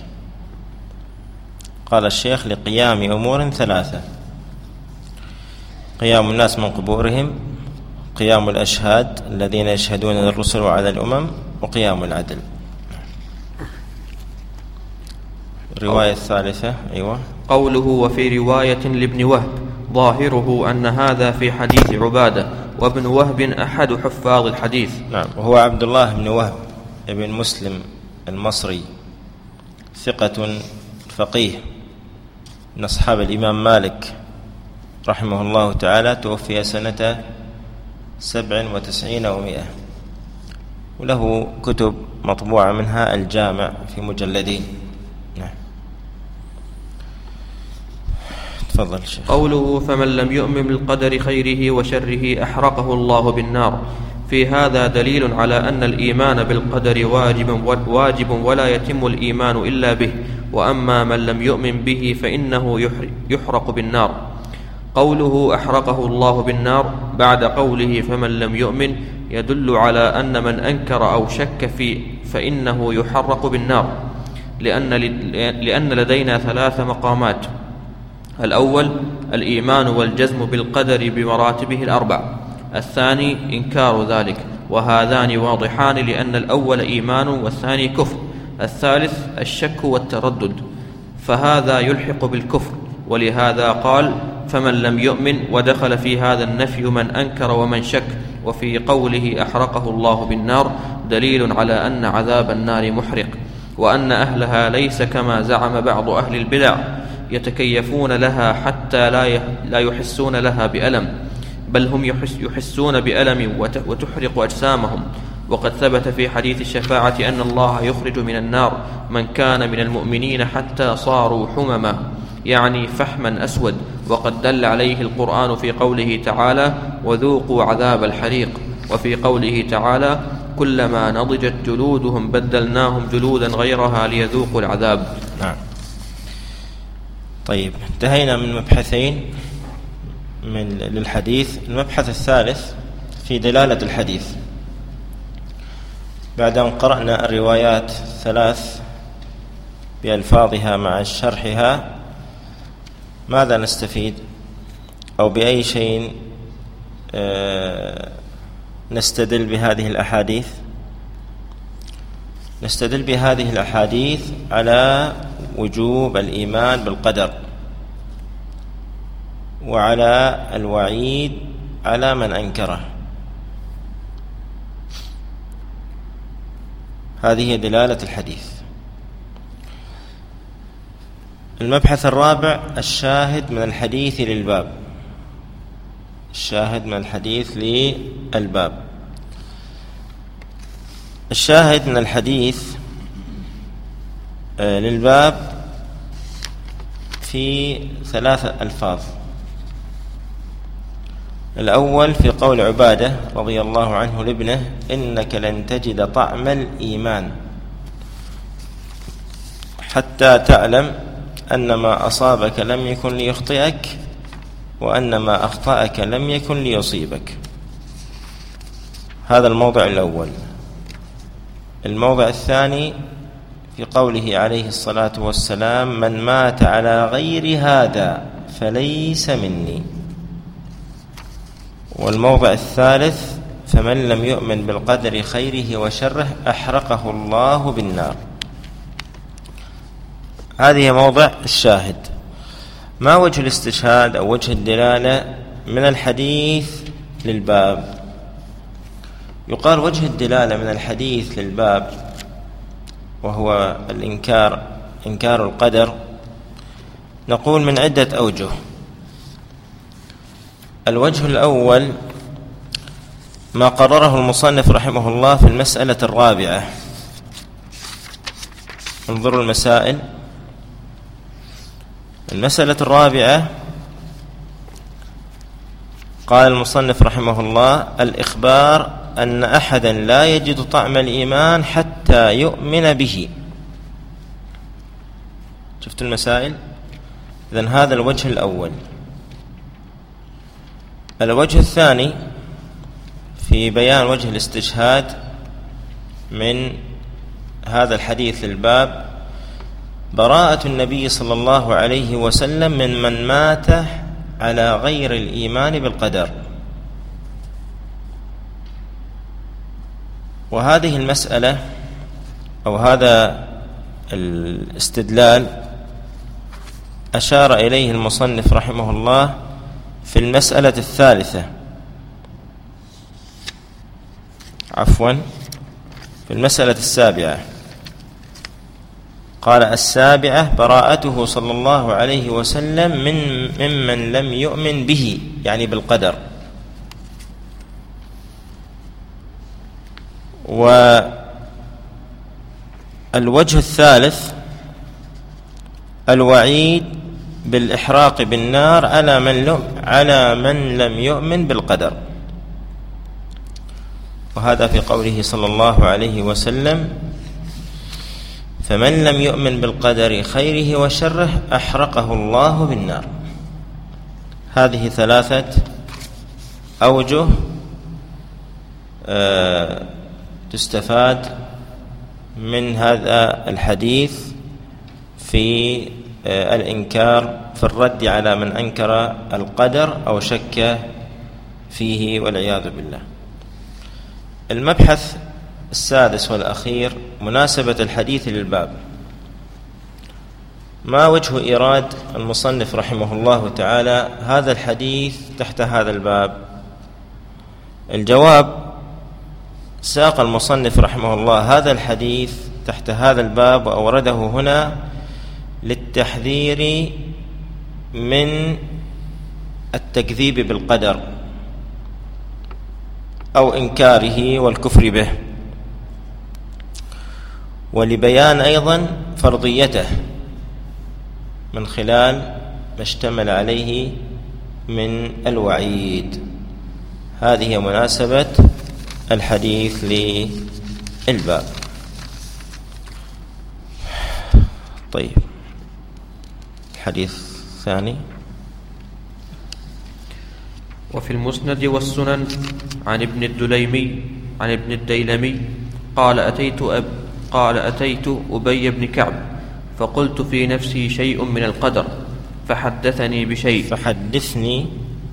B: قال الشيخ لقيام أمور ثلاثة: قيام الناس من قبورهم، قيام الأشهاد الذين يشهدون للرسل وعلى الأمم، وقيام العدل. الرواية الثالثة أيوة
C: قوله وفي رواية لابن وهب ظاهره أن هذا في حديث عبادة، وابن وهب أحد حفاظ الحديث.
B: نعم، وهو عبد الله بن وهب ابن مسلم المصري، ثقة فقيه من أصحاب الإمام مالك رحمه الله تعالى، توفي سنة سبع وتسعين ومئة، وله كتب مطبوعة منها الجامع في مجلدين. نعم. تفضل شيخ.
C: قوله فمن لم يؤمن بالقدر خيره وشره أحرقه الله بالنار. في هذا دليل على أن الإيمان بالقدر واجب, واجب ولا يتم الإيمان إلا به، وأما من لم يؤمن به فإنه يحرق بالنار. قوله أحرقه الله بالنار بعد قوله فمن لم يؤمن يدل على أن من أنكر أو شك فيه فإنه يحرق بالنار، لأن, لأن لدينا ثلاث مقامات: الأول الإيمان والجزم بالقدر بمراتبه الأربع، الثاني إنكار ذلك، وهذان واضحان لأن الأول إيمان والثاني كفر، الثالث الشك والتردد، فهذا يلحق بالكفر، ولهذا قال فمن لم يؤمن، ودخل في هذا النفي من أنكر ومن شك. وفي قوله أحرقه الله بالنار دليل على أن عذاب النار محرق، وأن أهلها ليس كما زعم بعض أهل البدع يتكيفون لها حتى لا يحسون لها بألم، بل هم يحسون بألم وتحرق أجسامهم. وقد ثبت في حديث الشفاعة أن الله يخرج من النار من كان من المؤمنين حتى صاروا حمما، يعني فحما أسود، وقد دل عليه القرآن في قوله تعالى وذوقوا عذاب الحريق، وفي قوله تعالى كلما نضجت جلودهم بدلناهم جلودا غيرها ليذوقوا العذاب.
B: نعم. طيب، انتهينا من مبحثين من للحديث. المبحث الثالث في دلالة الحديث. بعد أن قرأنا الروايات الثلاث بألفاظها مع شرحها، ماذا نستفيد أو بأي شيء نستدل بهذه الأحاديث؟ نستدل بهذه الأحاديث على وجوب الإيمان بالقدر، وعلى الوعيد على من أنكره. هذه دلالة الحديث. المبحث الرابع الشاهد من الحديث للباب. الشاهد من الحديث للباب. الشاهد من الحديث للباب في ثلاثة ألفاظ. الأول في قول عبادة رضي الله عنه لابنه إنك لن تجد طعم الإيمان حتى تعلم أن ما أصابك لم يكن ليخطئك وأن ما أخطأك لم يكن ليصيبك. هذا الموضع الأول. الموضع الثاني في قوله عليه الصلاة والسلام من مات على غير هذا فليس مني. والموضع الثالث فمن لم يؤمن بالقدر خيره وشره أحرقه الله بالنار. هذه موضع الشاهد. ما وجه الاستشهاد أو وجه الدلالة من الحديث للباب؟ يقال وجه الدلالة من الحديث للباب وهو الإنكار، إنكار القدر، نقول من عدة أوجه. الوجه الأول ما قرره المصنف رحمه الله في المسألة الرابعة. انظروا المسائل. المسألة الرابعة قال المصنف رحمه الله الإخبار أن أحدا لا يجد طعم الإيمان حتى يؤمن به. شفت المسائل؟ إذن هذا الوجه الأول. الوجه الثاني في بيان وجه الاستشهاد من هذا الحديث للباب براءة النبي صلى الله عليه وسلم من من مات على غير الإيمان بالقدر. وهذه المسألة أو هذا الاستدلال أشار إليه المصنف رحمه الله في المسألة الثالثة، عفوا في المسألة السابعة. قال السابعة براءته صلى الله عليه وسلم من ممن لم يؤمن به، يعني بالقدر. والوجه الثالث الوعيد بالإحراق بالنار على من على من لم يؤمن بالقدر، وهذا في قوله صلى الله عليه وسلم فمن لم يؤمن بالقدر خيره وشره أحرقه الله بالنار. هذه ثلاثة أوجه أه تستفاد من هذا الحديث في أه الإنكار، في الرد على من أنكر القدر أو شك فيه والعياذ بالله. المبحث السادس والأخير مناسبة الحديث للباب. ما وجه إيراد المصنف رحمه الله تعالى هذا الحديث تحت هذا الباب؟ الجواب ساق المصنف رحمه الله هذا الحديث تحت هذا الباب وأورده هنا للتحذير من التكذيب بالقدر أو إنكاره والكفر به، ولبيان أيضا فرضيته، من خلال ما اشتمل عليه من الوعيد. هذه هي مناسبة الحديث للباب. طيب، الحديث الثاني:
C: وفي المسند والسنن عن ابن الدليمي عن ابن الديلمي قال أتيت أب قال أتيت أبي بن كعب فقلت في نفسي شيء من القدر فحدثني بشيء
B: فحدثني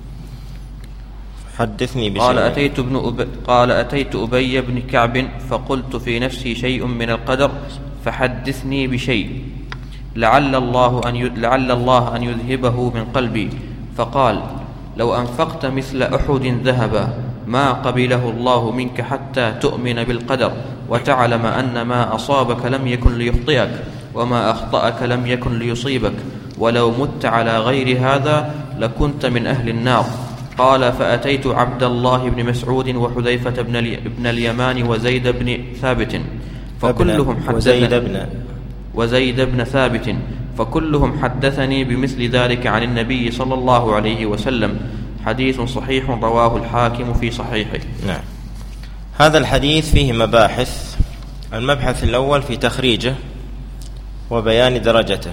B: حدثني بشيء
C: قال أتيت ابن أب... قال أتيت أبي بن كعب فقلت في نفسي شيء من القدر فحدثني بشيء لعل الله أن ي... لعل الله أن يذهبه من قلبي. فقال: لو أنفقت مثل أحد ذهبا ما قبله الله منك حتى تؤمن بالقدر وتعلم أن ما أصابك لم يكن ليخطئك وما أخطأك لم يكن ليصيبك ولو مت على غير هذا لكنت من أهل النار. قال: فأتيت عبد الله بن مسعود وحذيفة بن, الي... بن اليمان وزيد بن ثابت فكلهم
B: وزيد بن
C: وزيد بن ثابت فكلهم حدثني بمثل ذلك عن النبي صلى الله عليه وسلم. حديث صحيح رواه الحاكم في صحيحه.
B: نعم. هذا الحديث فيه مباحث. المبحث الأول في تخريجه وبيان درجته.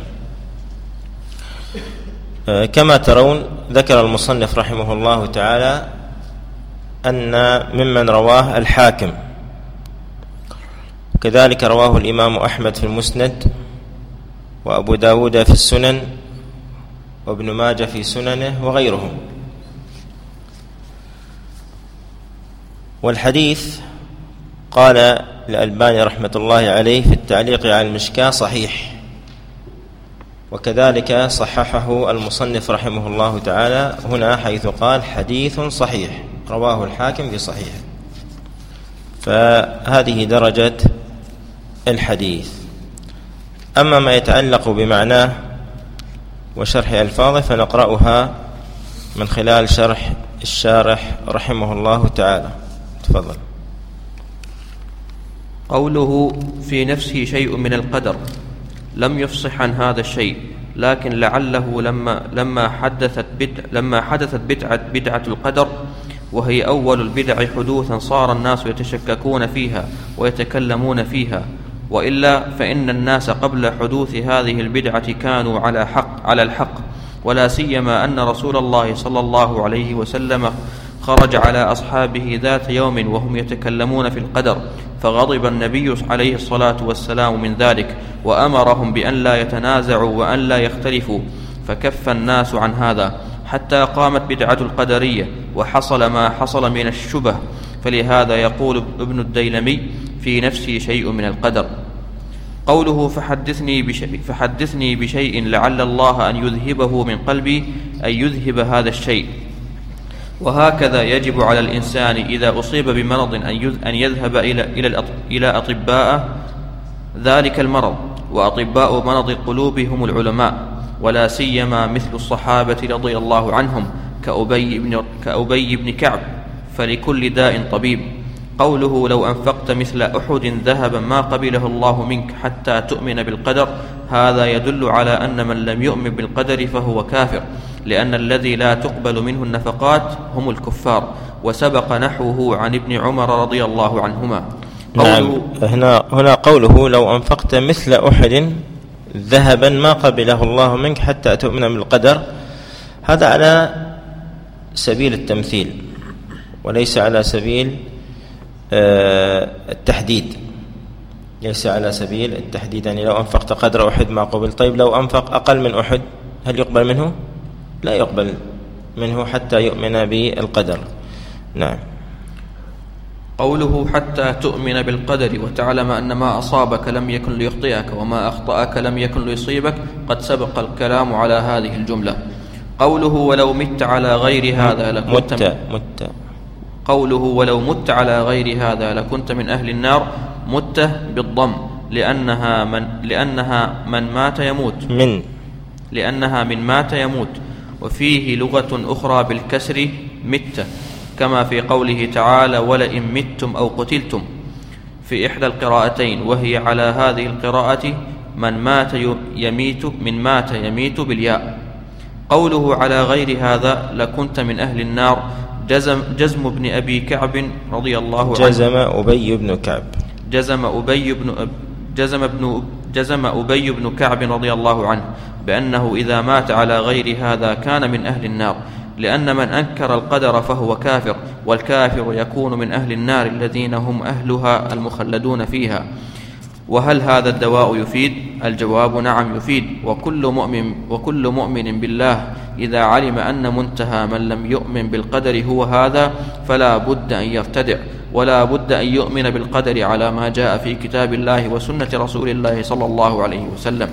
B: كما ترون ذكر المصنف رحمه الله تعالى أن ممن رواه الحاكم، كذلك رواه الإمام أحمد في المسند وأبو داود في السنن وابن ماجه في سننه وغيرهم. والحديث قال الألباني رحمة الله عليه في التعليق على المشكاة صحيح، وكذلك صححه المصنف رحمه الله تعالى هنا حيث قال حديث صحيح رواه الحاكم في صحيحه. فهذه درجة الحديث. أما ما يتعلق بمعناه وشرح ألفاظه فنقرأها من خلال شرح الشارح رحمه الله تعالى. تفضل.
C: قوله في نفسه شيء من القدر لم يفصح عن هذا الشيء، لكن لعله لما لما حدثت بدع لما حدثت بدعة بدعة القدر وهي أول البدع حدوثا صار الناس يتشككون فيها ويتكلمون فيها، وإلا فإن الناس قبل حدوث هذه البدعة كانوا على حق على الحق، ولا سيما أن رسول الله صلى الله عليه وسلم خرج على أصحابه ذات يوم وهم يتكلمون في القدر، فغضب النبي عليه الصلاة والسلام من ذلك وأمرهم بأن لا يتنازعوا وأن لا يختلفوا، فكف الناس عن هذا حتى قامت بدعة القدرية وحصل ما حصل من الشبه. فلهذا يقول ابن الديلمي في نفسي شيء من القدر. قوله فحدثني بشيء, فحدثني بشيء لعل الله أن يذهبه من قلبي، أن يذهب هذا الشيء. وهكذا يجب على الإنسان إذا أصيب بمرض أن يذهب إلى, إلى, إلى أطباء ذلك المرض، وأطباء مرض القلوب هم العلماء، ولا سيما مثل الصحابة رضي الله عنهم كأبي بن, كأبي بن كعب، فلكل داء طبيب. قوله لو أنفقت مثل أحد ذهبا ما قبله الله منك حتى تؤمن بالقدر، هذا يدل على أن من لم يؤمن بالقدر فهو كافر، لأن الذي لا تقبل منه النفقات هم الكفار، وسبق نحوه عن ابن عمر رضي الله عنهما.
B: نعم. هنا, هنا قوله لو أنفقت مثل أحد ذهبا ما قبله الله منك حتى تؤمن بالقدر، هذا على سبيل التمثيل وليس على سبيل التحديد، ليس على سبيل التحديد. يعني لو أنفقت قدر أحد ما قبل. طيب لو أنفق أقل من أحد هل يقبل منه؟ لا يقبل منه حتى يؤمن بالقدر. نعم.
C: قوله حتى تؤمن بالقدر وتعلم أن ما أصابك لم يكن ليخطئك وما أخطأك لم يكن ليصيبك، قد سبق الكلام على هذه الجملة. قوله ولو مت على غير هذا لكنت
B: مت مت
C: قوله ولو مت على غير هذا لكنت من أهل النار، مت بالضم لأنها من لأنها من مات يموت
B: من
C: لأنها من مات يموت. وفيه لغة أخرى بالكسر مت، كما في قوله تعالى ولئن متم أو قتلتم في إحدى القراءتين، وهي على هذه القراءة من مات يميت من مات يميت بالياء. قوله على غير هذا لكنت من أهل النار جزم, جزم ابن أبي كعب رضي الله عنه
B: جزم أبي بن كعب
C: جزم أبي بن جزم ابن جزم أبي بن كعب رضي الله عنه بأنه إذا مات على غير هذا كان من أهل النار، لأن من أنكر القدر فهو كافر، والكافر يكون من أهل النار الذين هم أهلها المخلدون فيها. وهل هذا الدواء يفيد؟ الجواب نعم يفيد. وكل مؤمن وكل مؤمن بالله إذا علم أن منتهى من لم يؤمن بالقدر هو هذا فلا بد أن يرتدع، ولا بد أن يؤمن بالقدر على ما جاء في كتاب الله وسنة رسول الله صلى الله عليه وسلم.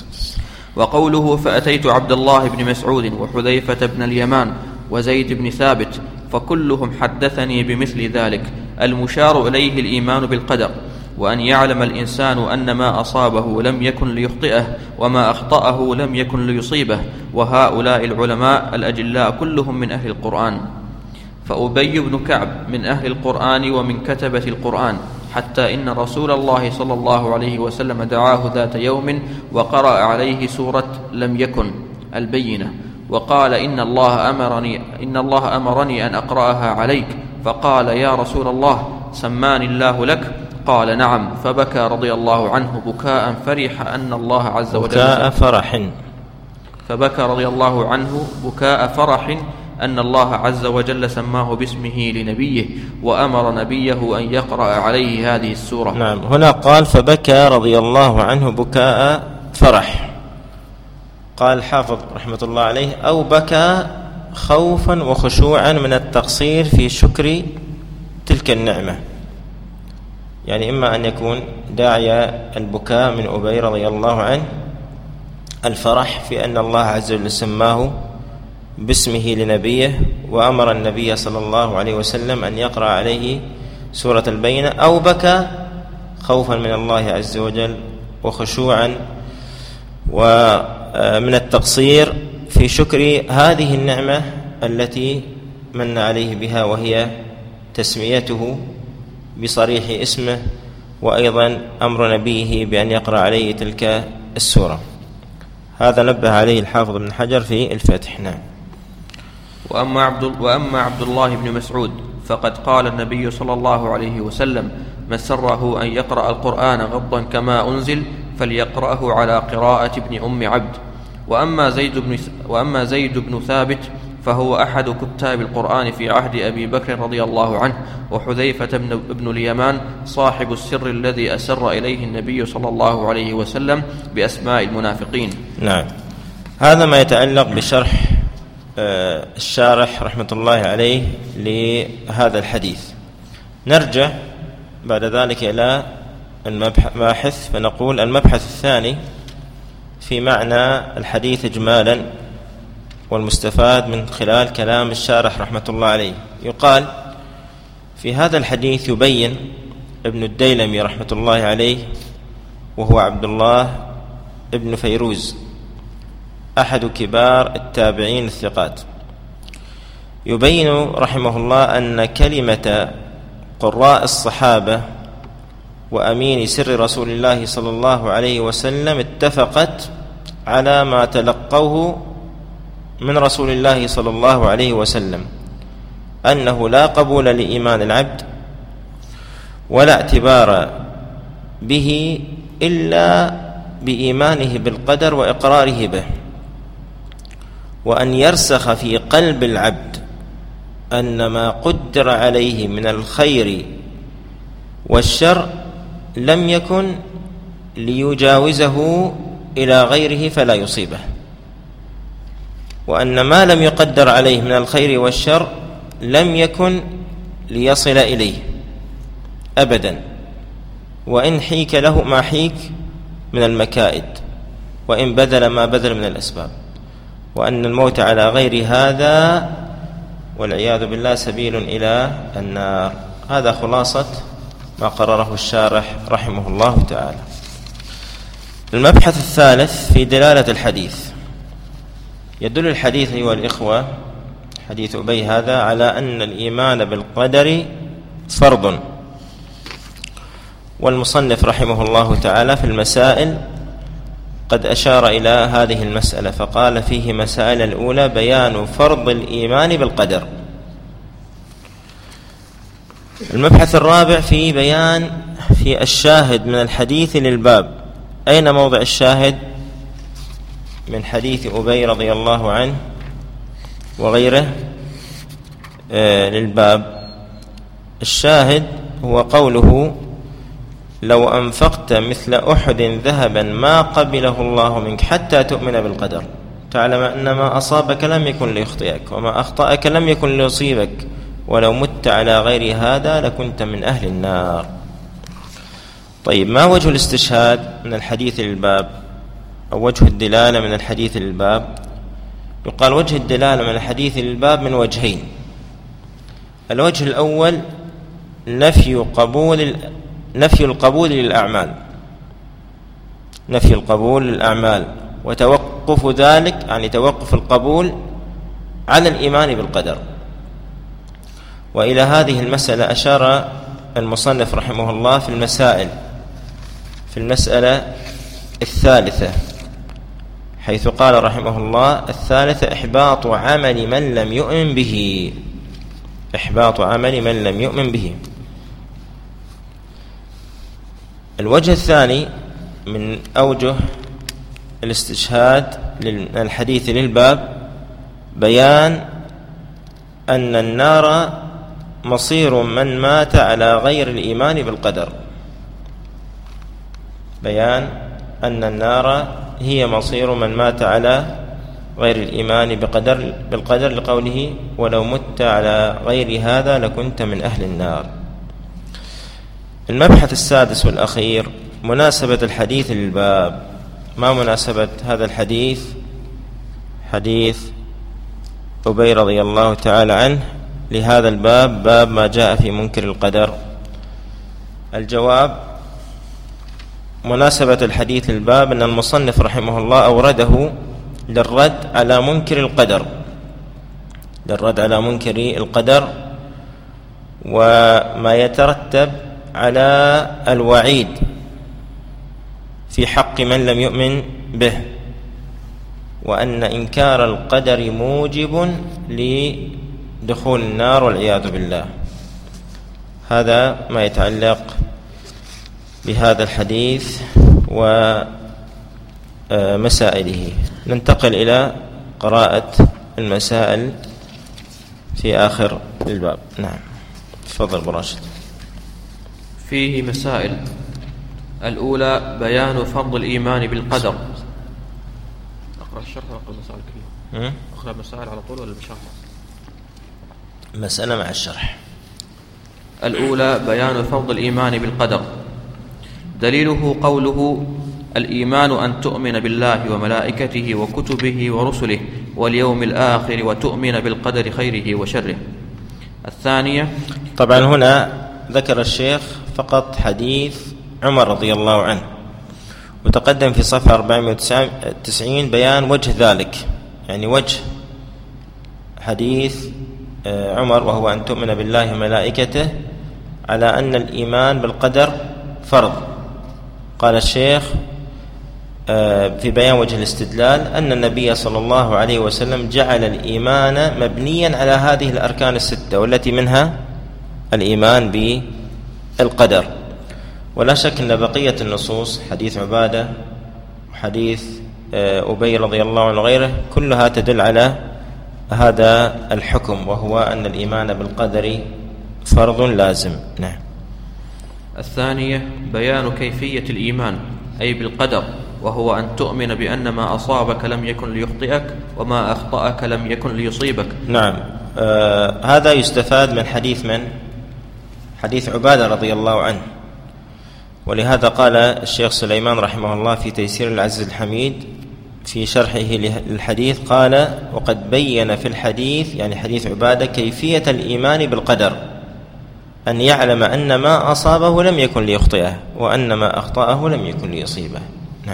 C: وقوله فأتيت عبد الله بن مسعود وحذيفة بن اليمان وزيد بن ثابت فكلهم حدثني بمثل ذلك. المشار إليه الإيمان بالقدر، وأن يعلم الإنسان أن ما أصابه لم يكن ليخطئه وما أخطأه لم يكن ليصيبه. وهؤلاء العلماء الأجلاء كلهم من أهل القرآن، فأبي بن كعب من أهل القرآن ومن كتبة القرآن، حتى إن رسول الله صلى الله عليه وسلم دعاه ذات يوم وقرأ عليه سورة لم يكن البينة، وقال إن الله أمرني, إن الله أمرني أن أقرأها عليك، فقال يا رسول الله سماني الله لك؟ قال نعم، فبكى رضي الله عنه بكاء فرح أن الله عز وجل
B: بكاء فرح
C: فبكى رضي الله عنه بكاء فرح أن الله عز وجل سماه باسمه لنبيه وأمر نبيه أن يقرأ عليه هذه السورة.
B: نعم، هنا قال فبكى رضي الله عنه بكاء فرح، قال الحافظ رحمة الله عليه أو بكى خوفا وخشوعا من التقصير في شكر تلك النعمة، يعني إما أن يكون داعي البكاء من أبي رضي الله عنه الفرح في أن الله عز وجل سماه باسمه لنبيه وأمر النبي صلى الله عليه وسلم أن يقرأ عليه سورة البينة، أو بكى خوفا من الله عز وجل وخشوعا ومن التقصير في شكر هذه النعمة التي من عليه بها، وهي تسميته بصريح اسمه، وأيضا أمر نبيه بأن يقرأ عليه تلك السورة. هذا نبه عليه الحافظ بن حجر في الفتح. نعم.
C: وأما عبد, وأما عبد الله بن مسعود فقد قال النبي صلى الله عليه وسلم من سره أن يقرأ القرآن غضا كما أنزل فليقرأه على قراءة ابن أم عبد. وأما زيد بن, وأما زيد بن ثابت فهو أحد كتاب القرآن في عهد أبي بكر رضي الله عنه، وحذيفة بن اليمان صاحب السر الذي أسر إليه النبي صلى الله عليه وسلم بأسماء المنافقين.
B: نعم، هذا ما يتعلق بشرح الشارح رحمة الله عليه لهذا الحديث. نرجع بعد ذلك إلى المباحث، فنقول المبحث الثاني في معنى الحديث إجمالا والمستفاد من خلال كلام الشارح رحمة الله عليه. يقال في هذا الحديث يبين ابن الديلمي رحمة الله عليه، وهو عبد الله ابن فيروز أحد كبار التابعين الثقات، يبين رحمه الله أن كلمة قراء الصحابة وأمين سر رسول الله صلى الله عليه وسلم اتفقت على ما تلقوه من رسول الله صلى الله عليه وسلم، أنه لا قبول لإيمان العبد ولا اعتبار به إلا بإيمانه بالقدر وإقراره به، وأن يرسخ في قلب العبد أن ما قدر عليه من الخير والشر لم يكن ليجاوزه إلى غيره فلا يصيبه، وأن ما لم يقدر عليه من الخير والشر لم يكن ليصل إليه أبدا، وإن حيك له ما حيك من المكائد، وإن بذل ما بذل من الأسباب، وأن الموت على غير هذا والعياذ بالله سبيل إلى النار. هذا خلاصة ما قرره الشارح رحمه الله تعالى. المبحث الثالث في دلالة الحديث. يدل الحديث أيها الإخوة، حديث أبي هذا، على أن الإيمان بالقدر فرض، والمصنف رحمه الله تعالى في المسائل قد أشار إلى هذه المسألة فقال فيه مسائل: الأولى بيان فرض الإيمان بالقدر. المبحث الرابع في بيان في الشاهد من الحديث للباب. أين موضع الشاهد من حديث أبي رضي الله عنه وغيره آه للباب؟ الشاهد هو قوله: لو أنفقت مثل أحد ذهبا ما قبله الله منك حتى تؤمن بالقدر، تعلم أن ما أصابك لم يكن ليخطئك وما أخطأك لم يكن ليصيبك، ولو مت على غير هذا لكنت من أهل النار. طيب، ما وجه الاستشهاد من الحديث للباب أو وجه الدلالة من الحديث للباب؟ يقال وجه الدلالة من الحديث للباب من وجهين. الوجه الأول نفي قبول نفي القبول للأعمال نفي القبول للأعمال وتوقف ذلك، يعني توقف القبول على الإيمان بالقدر. وإلى هذه المسألة أشار المصنف رحمه الله في المسائل في المسألة الثالثة، حيث قال رحمه الله: الثالثة إحباط عمل من لم يؤمن به إحباط عمل من لم يؤمن به. الوجه الثاني من أوجه الاستشهاد للحديث للباب بيان أن النار مصير من مات على غير الإيمان بالقدر بيان أن النار هي مصير من مات على غير الإيمان بقدر بالقدر لقوله: ولو مت على غير هذا لكنت من أهل النار. المبحث السادس والأخير مناسبة الحديث للباب. ما مناسبة هذا الحديث حديث أبي رضي الله تعالى عنه لهذا الباب، باب ما جاء في منكر القدر؟ الجواب: مناسبة الحديث للباب أن المصنف رحمه الله أورده للرد على منكر القدر للرد على منكر القدر وما يترتب على الوعيد في حق من لم يؤمن به، وأن إنكار القدر موجب لدخول النار والعياذ بالله. هذا ما يتعلق بهذا الحديث ومسائله. ننتقل إلى قراءة المسائل في آخر الباب. نعم، تفضل براشد.
C: فيه مسائل. الأولى بيان فرض الإيمان بالقدر. أقرأ الشرح وأقرأ المسائل كلها. أقرأ المسائل على طول ولا بشرح؟
B: مسألة مع الشرح.
C: الأولى بيان فرض الإيمان بالقدر. دليله قوله: الإيمان أن تؤمن بالله وملائكته وكتبه ورسله واليوم الآخر وتؤمن بالقدر خيره وشره. الثانية،
B: طبعا هنا ذكر الشيخ فقط حديث عمر رضي الله عنه، وتقدم في صفحة أربعمائة وتسعين بيان وجه ذلك، يعني وجه حديث عمر وهو أن تؤمن بالله وملائكته على أن الإيمان بالقدر فرض. قال الشيخ في بيان وجه الاستدلال أن النبي صلى الله عليه وسلم جعل الإيمان مبنيا على هذه الأركان الستة، والتي منها الإيمان بالقدر. ولا شك أن بقية النصوص، حديث عبادة وحديث أبي رضي الله عنه وغيره، كلها تدل على هذا الحكم، وهو أن الإيمان بالقدر فرض لازم. نعم.
C: الثانية بيان كيفية الإيمان أي بالقدر، وهو أن تؤمن بأن ما أصابك لم يكن ليخطئك وما أخطأك لم يكن ليصيبك.
B: نعم. آه هذا يستفاد من حديث من؟ حديث عبادة رضي الله عنه. ولهذا قال الشيخ سليمان رحمه الله في تيسير العزيز الحميد في شرحه للحديث، قال: وقد بين في الحديث، يعني حديث عبادة، كيفية الإيمان بالقدر، أن يعلم أن ما أصابه لم يكن ليخطئه وأن ما أخطأه لم يكن ليصيبه. نعم.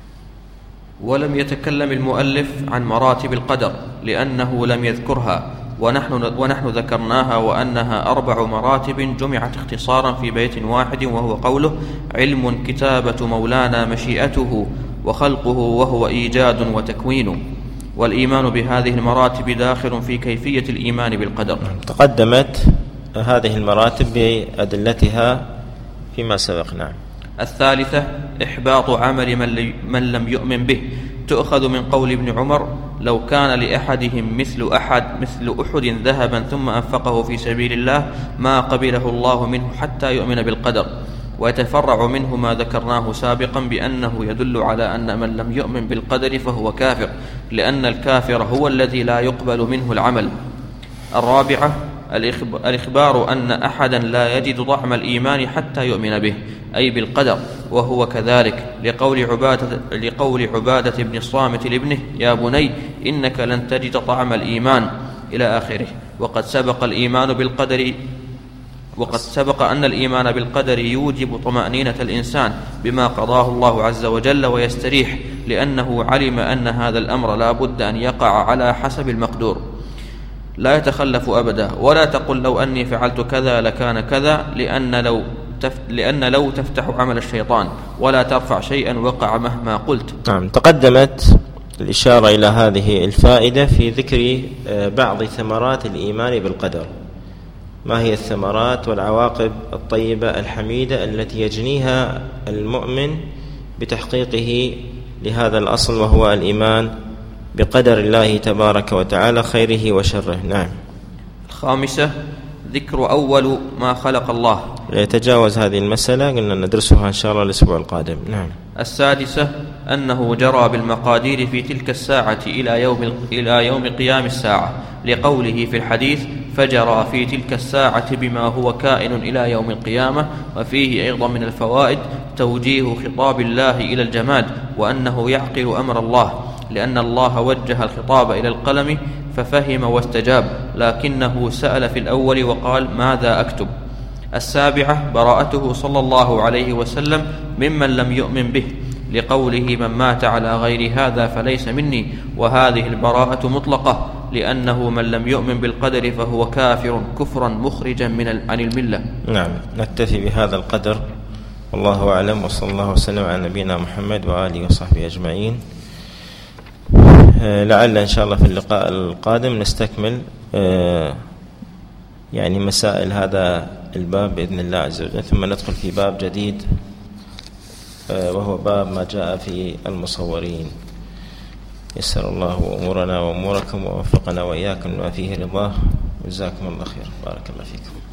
C: ولم يتكلم المؤلف عن مراتب القدر لأنه لم يذكرها، ونحن, ونحن ذكرناها وأنها أربع مراتب جمعت اختصارا في بيت واحد، وهو قوله: علم كتابة مولانا مشيئته وخلقه وهو إيجاد وتكوين. والإيمان بهذه المراتب داخل في كيفية الإيمان بالقدر.
B: تقدمت هذه المراتب بأدلتها فيما سبق. نعم.
C: الثالثة إحباط عمل من لم يؤمن به، تؤخذ من قول ابن عمر: لو كان لأحدهم مثل أحد مثل أحد ذهبا ثم أنفقه في سبيل الله ما قبله الله منه حتى يؤمن بالقدر. ويتفرع منه ما ذكرناه سابقا بأنه يدل على أن من لم يؤمن بالقدر فهو كافر، لأن الكافر هو الذي لا يقبل منه العمل. الرابعة الإخبار أن أحدا لا يجد طعم الإيمان حتى يؤمن به، أي بالقدر، وهو كذلك، لقول عبادة, لقول عبادة بن الصامت لابنه: يا بني إنك لن تجد طعم الإيمان، إلى آخره. وقد سبق الإيمان بالقدر وقد سبق أن الإيمان بالقدر يوجب طمأنينة الإنسان بما قضاه الله عز وجل ويستريح، لأنه علم أن هذا الأمر لا بد أن يقع على حسب المقدور، لا يتخلف أبدا. ولا تقل لو أني فعلت كذا لكان كذا، لأن لو تفت لأن لو تفتح عمل الشيطان، ولا ترفع شيئا وقع مهما قلت.
B: نعم. تقدمت الإشارة إلى هذه الفائدة في ذكر بعض ثمرات الإيمان بالقدر. ما هي الثمرات والعواقب الطيبة الحميدة التي يجنيها المؤمن بتحقيقه لهذا الأصل، وهو الإيمان بقدر الله تبارك وتعالى خيره وشره. نعم.
C: الخامسة ذكر أول ما خلق الله.
B: يتجاوز هذه المسألة، قلنا ندرسها إن شاء الله الأسبوع القادم. نعم.
C: السادسة أنه جرى بالمقادير في تلك الساعة إلى يوم, إلى يوم قيام الساعة، لقوله في الحديث: فجرى في تلك الساعة بما هو كائن إلى يوم القيامة. وفيه أيضا من الفوائد توجيه خطاب الله إلى الجماد، وأنه يعقل أمر الله، لأن الله وجه الخطاب إلى القلم ففهم واستجاب، لكنه سأل في الأول وقال: ماذا أكتب؟ السابعة براءته صلى الله عليه وسلم ممن لم يؤمن به، لقوله: من مات على غير هذا فليس مني. وهذه البراءة مطلقة، لأنه من لم يؤمن بالقدر فهو كافر كفرا مخرجا من عن الملة.
B: نعم. نكتفي بهذا القدر، والله أعلم، وصلى الله وسلم على نبينا محمد وآله وصحبه أجمعين. لعل إن شاء الله في اللقاء القادم نستكمل يعني مسائل هذا الباب بإذن الله عز وجل، ثم ندخل في باب جديد وهو باب ما جاء في المصورين. يسر الله أمورنا وأموركم ووفقنا وإياكم لما فيه رضاه. جزاكم الله خير. بارك الله فيكم.